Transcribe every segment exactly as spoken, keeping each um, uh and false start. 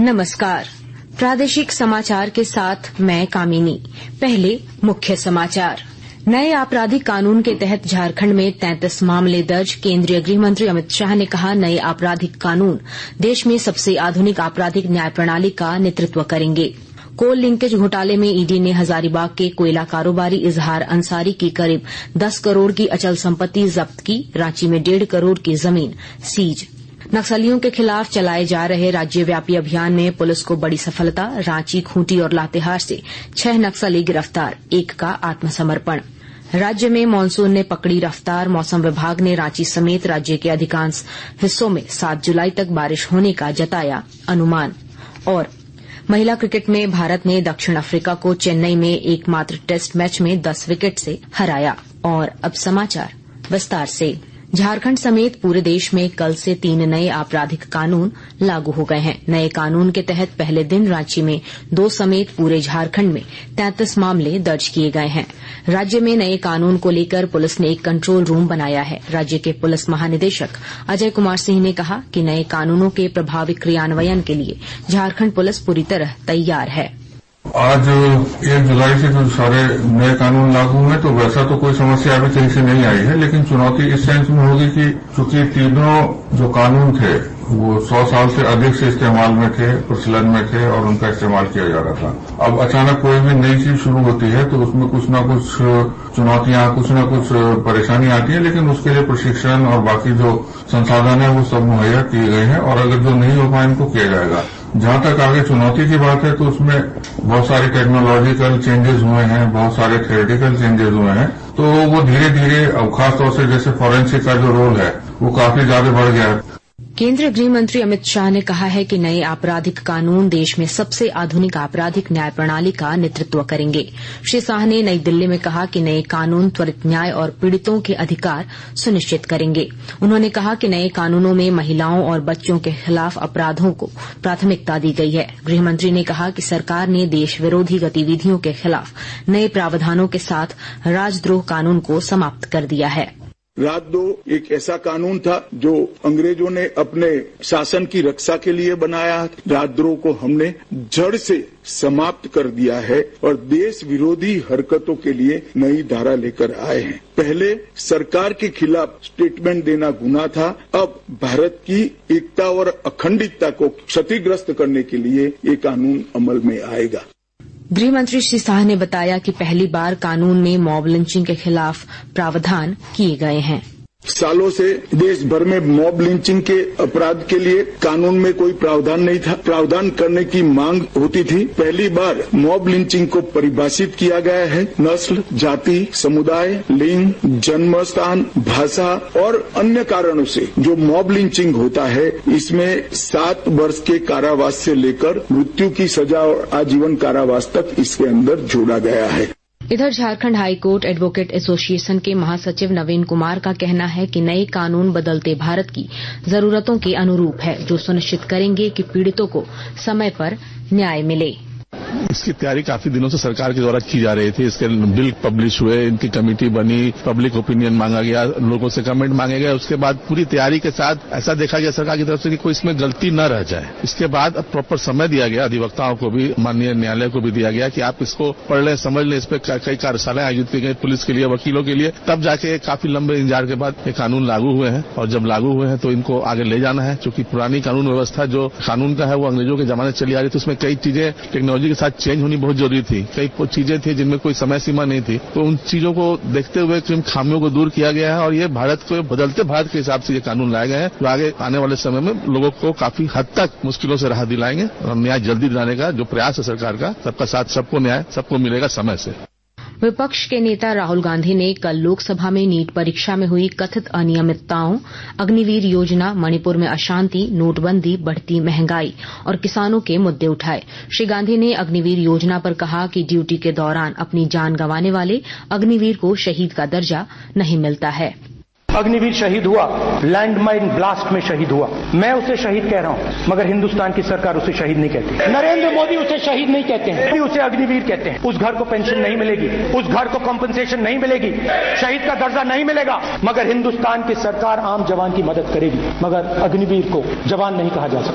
नमस्कार। प्रादेशिक समाचार के साथ मैं कामिनी। पहले मुख्य समाचार। नए आपराधिक कानून के तहत झारखंड में तैंतीस मामले दर्ज। केंद्रीय गृह मंत्री अमित शाह ने कहा, नए आपराधिक कानून देश में सबसे आधुनिक आपराधिक न्याय प्रणाली का नेतृत्व करेंगे। कोल लिंकेज घोटाले में ईडी ने हजारीबाग के कोयला कारोबारी इजहार अंसारी की करीब दस करोड़ की अचल संपत्ति जब्त की। रांची में डेढ़ करोड़ की जमीन सीज। नक्सलियों के खिलाफ चलाए जा रहे राज्यव्यापी अभियान में पुलिस को बड़ी सफलता। रांची, खूंटी और लातेहार से छह नक्सली गिरफ्तार, एक का आत्मसमर्पण। राज्य में मानसून ने पकड़ी रफ्तार। मौसम विभाग ने रांची समेत राज्य के अधिकांश हिस्सों में सात जुलाई तक बारिश होने का जताया अनुमान। और महिला क्रिकेट में भारत ने दक्षिण अफ्रीका को चेन्नई में एकमात्र टेस्ट मैच में दस विकेट से हराया। और अब समाचार विस्तार से। झारखंड समेत पूरे देश में कल से तीन नए आपराधिक कानून लागू हो गए हैं। नए कानून के तहत पहले दिन रांची में दो समेत पूरे झारखंड में तैंतीस मामले दर्ज किए गए हैं। राज्य में नए कानून को लेकर पुलिस ने एक कंट्रोल रूम बनाया है। राज्य के पुलिस महानिदेशक अजय कुमार सिंह ने कहा कि नए कानूनों के प्रभावी क्रियान्वयन के लिए झारखंड पुलिस पूरी तरह तैयार है। आज एक जुलाई से जो सारे नए कानून लागू हुए तो वैसा तो कोई समस्या अभी कहीं से नहीं आई है, लेकिन चुनौती इस सेंस में होगी कि चूंकि तीनों जो कानून थे वो सौ साल से अधिक से इस्तेमाल में थे, प्रचलन में थे और उनका इस्तेमाल किया जा रहा था। अब अचानक कोई भी नई चीज शुरू होती है तो उसमें कुछ न कुछ चुनौतियां, कुछ न कुछ परेशानी आती है, लेकिन उसके लिए प्रशिक्षण और बाकी जो संसाधन है वो सब मुहैया किए गए हैं और अगर जो नहीं हो पाए इनको किया जाएगा। जहां तक आगे चुनौती की बात है तो उसमें बहुत सारे टेक्नोलॉजिकल चेंजेस हुए हैं, बहुत सारे थ्योरेटिकल चेंजेस हुए हैं, तो वो धीरे धीरे, अब खासतौर से जैसे फॉरेंसिक का जो रोल है वो काफी ज्यादा बढ़ गया है। केंद्रीय गृह मंत्री अमित शाह ने कहा है कि नए आपराधिक कानून देश में सबसे आधुनिक आपराधिक न्याय प्रणाली का नेतृत्व करेंगे। श्री शाह ने नई दिल्ली में कहा कि नए कानून त्वरित न्याय और पीड़ितों के अधिकार सुनिश्चित करेंगे। उन्होंने कहा कि नए कानूनों में महिलाओं और बच्चों के खिलाफ अपराधों को प्राथमिकता दी गई है। गृह मंत्री ने कहा कि सरकार ने देश विरोधी गतिविधियों के खिलाफ नए प्रावधानों के साथ राजद्रोह कानून को समाप्त कर दिया है। राजद्रोह एक ऐसा कानून था जो अंग्रेजों ने अपने शासन की रक्षा के लिए बनाया। राजद्रोह को हमने जड़ से समाप्त कर दिया है और देश विरोधी हरकतों के लिए नई धारा लेकर आए हैं। पहले सरकार के खिलाफ स्टेटमेंट देना गुनाह था, अब भारत की एकता और अखंडता को क्षतिग्रस्त करने के लिए ये कानून अमल में आएगा। गृह मंत्री श्री शाह ने बताया कि पहली बार कानून में मॉब लिंचिंग के खिलाफ प्रावधान किए गए हैं। सालों से देश भर में मॉब लिंचिंग के अपराध के लिए कानून में कोई प्रावधान नहीं था। प्रावधान करने की मांग होती थी। पहली बार मॉब लिंचिंग को परिभाषित किया गया है। नस्ल, जाति, समुदाय, लिंग, जन्म स्थान, भाषा और अन्य कारणों से जो मॉब लिंचिंग होता है इसमें सात वर्ष के कारावास से लेकर मृत्यु की सजा और आजीवन कारावास तक इसके अंदर जोड़ा गया है। इधर झारखंड हाईकोर्ट एडवोकेट एसोसिएशन के महासचिव नवीन कुमार का कहना है कि नए कानून बदलते भारत की जरूरतों के अनुरूप है, जो सुनिश्चित करेंगे कि पीड़ितों को समय पर न्याय मिले। इसकी तैयारी काफी दिनों से सरकार के द्वारा की जा रही थी। इसके बिल पब्लिश हुए, इनकी कमेटी बनी, पब्लिक ओपिनियन मांगा गया, लोगों से कमेंट मांगे गए। उसके बाद पूरी तैयारी के साथ ऐसा देखा गया सरकार की तरफ से कि कोई इसमें गलती न रह जाए। इसके बाद अब प्रॉपर समय दिया गया, अधिवक्ताओं को भी, माननीय न्यायालय को भी दिया गया कि आप इसको पढ़ लें, समझ लें। इस पर कई कार्यशालाएं आयोजित की गई पुलिस के लिए, वकीलों के लिए। तब जाके काफी लंबे इंतजार के बाद ये कानून लागू हुए हैं और जब लागू हुए हैं तो इनको आगे ले जाना है। क्योंकि पुरानी कानून व्यवस्था जो कानून का है वो अंग्रेजों के जमाने चली आ रही थी, उसमें कई चीजें टेक्नोलॉजी के साथ चेंज होनी बहुत जरूरी थी। कई चीजें थी जिनमें कोई समय सीमा नहीं थी, तो उन चीजों को देखते हुए इन खामियों को दूर किया गया है और ये भारत को बदलते भारत के हिसाब से ये कानून लाए गए हैं, जो आगे आने वाले समय में लोगों को काफी हद तक मुश्किलों से राहत दिलाएंगे और न्याय जल्दी दिलाने का जो प्रयास है सरकार का, सबका साथ सबको न्याय सबको मिलेगा समय से। विपक्ष के नेता राहुल गांधी ने कल लोकसभा में नीट परीक्षा में हुई कथित अनियमितताओं, अग्निवीर योजना, मणिपुर में अशांति, नोटबंदी, बढ़ती महंगाई और किसानों के मुद्दे उठाए। श्री गांधी ने अग्निवीर योजना पर कहा कि ड्यूटी के दौरान अपनी जान गंवाने वाले अग्निवीर को शहीद का दर्जा नहीं मिलता है। अग्निवीर शहीद हुआ, लैंडमाइन ब्लास्ट में शहीद हुआ। मैं उसे शहीद कह रहा हूं, मगर हिंदुस्तान की सरकार उसे शहीद नहीं कहती। नरेंद्र मोदी उसे शहीद नहीं कहते हैं, उसे अग्निवीर कहते हैं। उस घर को पेंशन नहीं मिलेगी, उस घर को कॉम्पनसेशन नहीं मिलेगी, शहीद का दर्जा नहीं मिलेगा, मगर हिंदुस्तान की सरकार आम जवान की मदद करेगी, मगर अग्निवीर को जवान नहीं कहा जा सकता।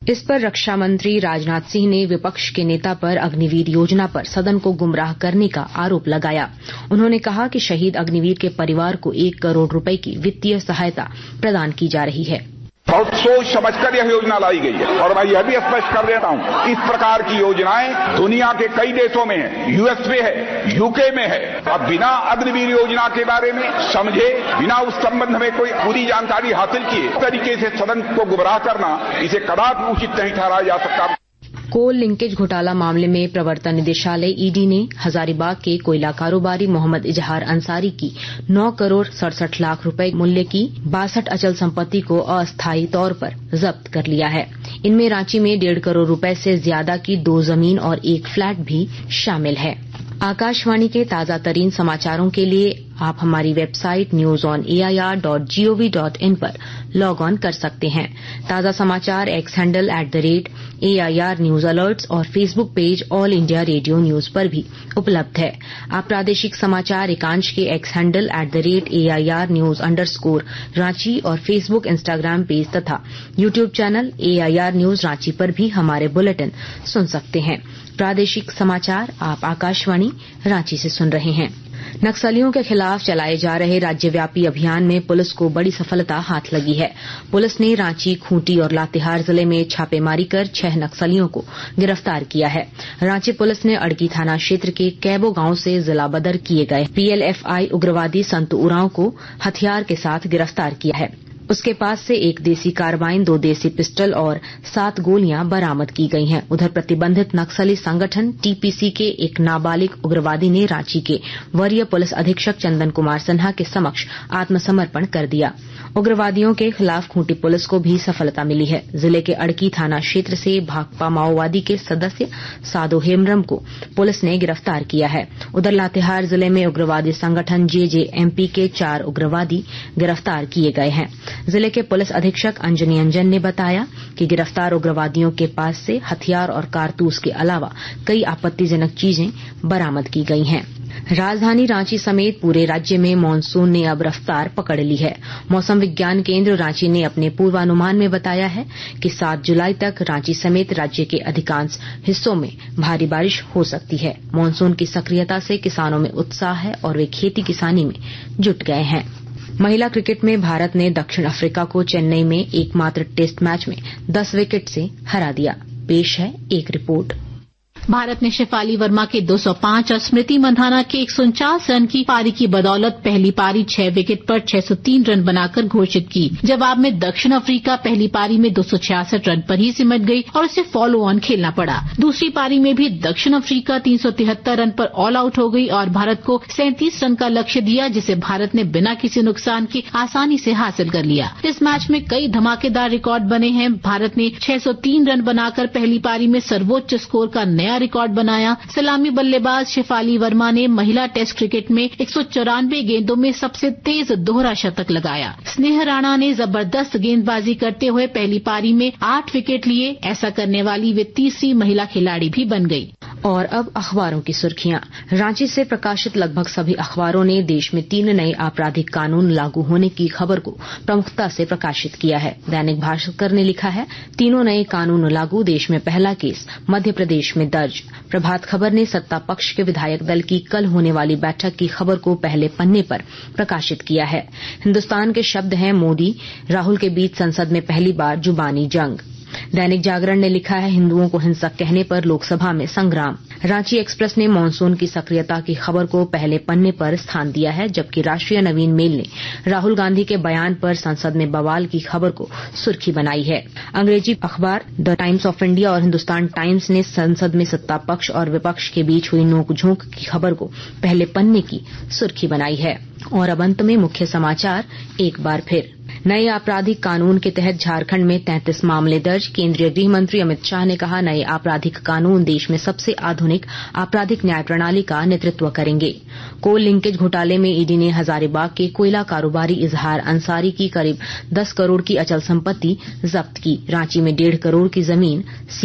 इस पर रक्षा मंत्री राजनाथ सिंह ने विपक्ष के नेता पर अग्निवीर योजना पर सदन को गुमराह करने का आरोप लगाया। उन्होंने कहा कि शहीद अग्निवीर के परिवार को एक करोड़ रुपए की वित्तीय सहायता प्रदान की जा रही है। बहुत सोच समझकर यह योजना लाई गई है और मैं यह भी स्पष्ट कर देता हूं, इस प्रकार की योजनाएं दुनिया के कई देशों में है, यूएस में है, यूके में है। अब बिना अग्निवीर योजना के बारे में समझे, बिना उस संबंध में कोई पूरी जानकारी हासिल किए तरीके से सदन को गुमराह करना, इसे कदापि उचित नहीं ठहराया जा सकता। कोल लिंकेज घोटाला मामले में प्रवर्तन निदेशालय ईडी ने हजारीबाग के कोयला कारोबारी मोहम्मद इजहार अंसारी की नौ करोड़ सड़सठ लाख रुपए मूल्य की बासठ अचल संपत्ति को अस्थायी तौर पर जब्त कर लिया है। इनमें रांची में डेढ़ करोड़ रुपए से ज्यादा की दो जमीन और एक फ्लैट भी शामिल है। आकाशवाणी के ताजा तरीन समाचारों के लिए आप हमारी website news on A I R dot G O V dot in पर लॉग ऑन कर सकते हैं। ताजा समाचार X handle at the rate A I R news alerts और Facebook page All India Radio News पर भी उपलब्ध है। आप प्रादेशिक समाचार एकांश के X handle at the rate A I R news underscore Ranchi और फेसबुक इंस्टाग्राम पेज तथा YouTube channel A I R news Ranchi पर भी हमारे बुलेटिन सुन सकते हैं। प्रादेशिक समाचार आप आकाशवाणी रांची से सुन रहे हैं। नक्सलियों के खिलाफ चलाए जा रहे राज्यव्यापी अभियान में पुलिस को बड़ी सफलता हाथ लगी है। पुलिस ने रांची, खूंटी और लातेहार जिले में छापेमारी कर छह नक्सलियों को गिरफ्तार किया है। रांची पुलिस ने अड़की थाना क्षेत्र के कैबो गांव से जिला बदर किए गए पी एल एफ आई उग्रवादी संतू उरांव को हथियार के साथ गिरफ्तार किया है। उसके पास से एक देसी कार्बाइन, दो देसी पिस्टल और सात गोलियां बरामद की गई हैं। उधर प्रतिबंधित नक्सली संगठन टी पी सी के एक नाबालिग उग्रवादी ने रांची के वरीय पुलिस अधीक्षक चंदन कुमार सिन्हा के समक्ष आत्मसमर्पण कर दिया। उग्रवादियों के खिलाफ खूंटी पुलिस को भी सफलता मिली है। जिले के अड़की थाना क्षेत्र से भाकपा माओवादी के सदस्य साधो हेमरम को पुलिस ने गिरफ्तार किया है। उधर लातेहार जिले में उग्रवादी संगठन जे जे एम पी के चार उग्रवादी गिरफ्तार किए गए हैं। जिले के पुलिस अधीक्षक अंजनी अंजन ने बताया कि गिरफ्तार उग्रवादियों के पास से हथियार और कारतूस के अलावा कई आपत्तिजनक चीजें बरामद की गई हैं। राजधानी रांची समेत पूरे राज्य में मानसून ने अब रफ्तार पकड़ ली है। मौसम विज्ञान केंद्र रांची ने अपने पूर्वानुमान में बताया है कि सात जुलाई तक रांची समेत राज्य के अधिकांश हिस्सों में भारी बारिश हो सकती है। मानसून की सक्रियता से किसानों में उत्साह है और वे खेती किसानी में जुट गए हैं। महिला क्रिकेट में भारत ने दक्षिण अफ्रीका को चेन्नई में एकमात्र टेस्ट मैच में दस विकेट से हरा दिया। पेश है एक रिपोर्ट। भारत ने शेफाली वर्मा के दो सौ पांच और स्मृति मंधाना के एक सौ उनचास रन की पारी की बदौलत पहली पारी छह विकेट पर छह सौ तीन रन बनाकर घोषित की। जवाब में दक्षिण अफ्रीका पहली पारी में दो सौ छियासठ रन पर ही सिमट गई और उसे फॉलो ऑन खेलना पड़ा। दूसरी पारी में भी दक्षिण अफ्रीका तीन सौ तिहत्तर रन पर ऑल आउट हो गई और भारत को सैंतीस रन का लक्ष्य दिया, जिसे भारत ने बिना किसी नुकसान के आसानी से हासिल कर लिया। इस मैच में कई धमाकेदार रिकॉर्ड बने हैं। भारत ने छह सौ तीन रन बनाकर पहली पारी में सर्वोच्च स्कोर का नया रिकॉर्ड बनाया। सलामी बल्लेबाज शेफाली वर्मा ने महिला टेस्ट क्रिकेट में एक सौ चौरानवे गेंदों में सबसे तेज दोहरा शतक लगाया। स्नेह राणा ने जबरदस्त गेंदबाजी करते हुए पहली पारी में आठ विकेट लिए। ऐसा करने वाली वे तीसरी महिला खिलाड़ी भी बन गई। और अब अखबारों की सुर्खियां। रांची से प्रकाशित लगभग सभी अखबारों ने देश में तीन नए आपराधिक कानून लागू होने की खबर को प्रमुखता से प्रकाशित किया है। दैनिक भास्कर ने लिखा है, तीनों नए कानून लागू, देश में पहला केस मध्य प्रदेश में दर्ज। प्रभात खबर ने सत्ता पक्ष के विधायक दल की कल होने वाली बैठक की खबर को पहले पन्ने पर प्रकाशित किया है। हिन्दुस्तान के शब्द हैं, मोदी राहुल के बीच संसद में पहली बार जुबानी जंग। दैनिक जागरण ने लिखा है, हिंदुओं को हिंसक कहने पर लोकसभा में संग्राम। रांची एक्सप्रेस ने मानसून की सक्रियता की खबर को पहले पन्ने पर स्थान दिया है, जबकि राष्ट्रीय नवीन मेल ने राहुल गांधी के बयान पर संसद में बवाल की खबर को सुर्खी बनाई है। अंग्रेजी अखबार द टाइम्स ऑफ इंडिया और हिन्दुस्तान टाइम्स ने संसद में सत्ता पक्ष और विपक्ष के बीच हुई नोकझोंक की खबर को पहले पन्ने की सुर्खी बनाई है। और अब अंत में मुख्य समाचार एक बार फिर। नए आपराधिक कानून के तहत झारखंड में तैंतीस मामले दर्ज। केंद्रीय गृह मंत्री अमित शाह ने कहा, नए आपराधिक कानून देश में सबसे आधुनिक आपराधिक न्याय प्रणाली का नेतृत्व करेंगे। कोल लिंकेज घोटाले में ईडी ने हजारीबाग के कोयला कारोबारी इजहार अंसारी की करीब दस करोड़ की अचल संपत्ति जब्त की। रांची में डेढ़ करोड़ की जमीन सीज।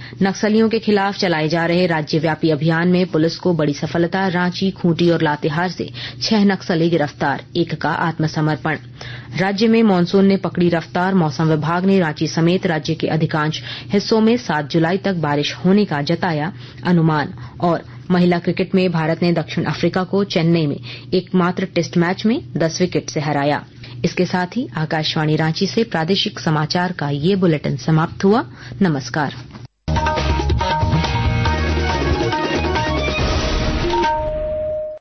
नक्सलियों के खिलाफ चलाए जा रहे राज्यव्यापी अभियान में पुलिस को बड़ी सफलता। रांची, खूंटी और लातेहार से छह नक्सली गिरफ्तार, एक का आत्मसमर्पण। राज्य में मानसून ने पकड़ी रफ्तार। मौसम विभाग ने रांची समेत राज्य के अधिकांश हिस्सों में सात जुलाई तक बारिश होने का जताया अनुमान। और महिला क्रिकेट में भारत ने दक्षिण अफ्रीका को चेन्नई में एकमात्र टेस्ट मैच में दस विकेट से हराया। इसके साथ ही आकाशवाणी रांची से प्रादेशिक समाचार का ये बुलेटिन समाप्त हुआ। नमस्कार।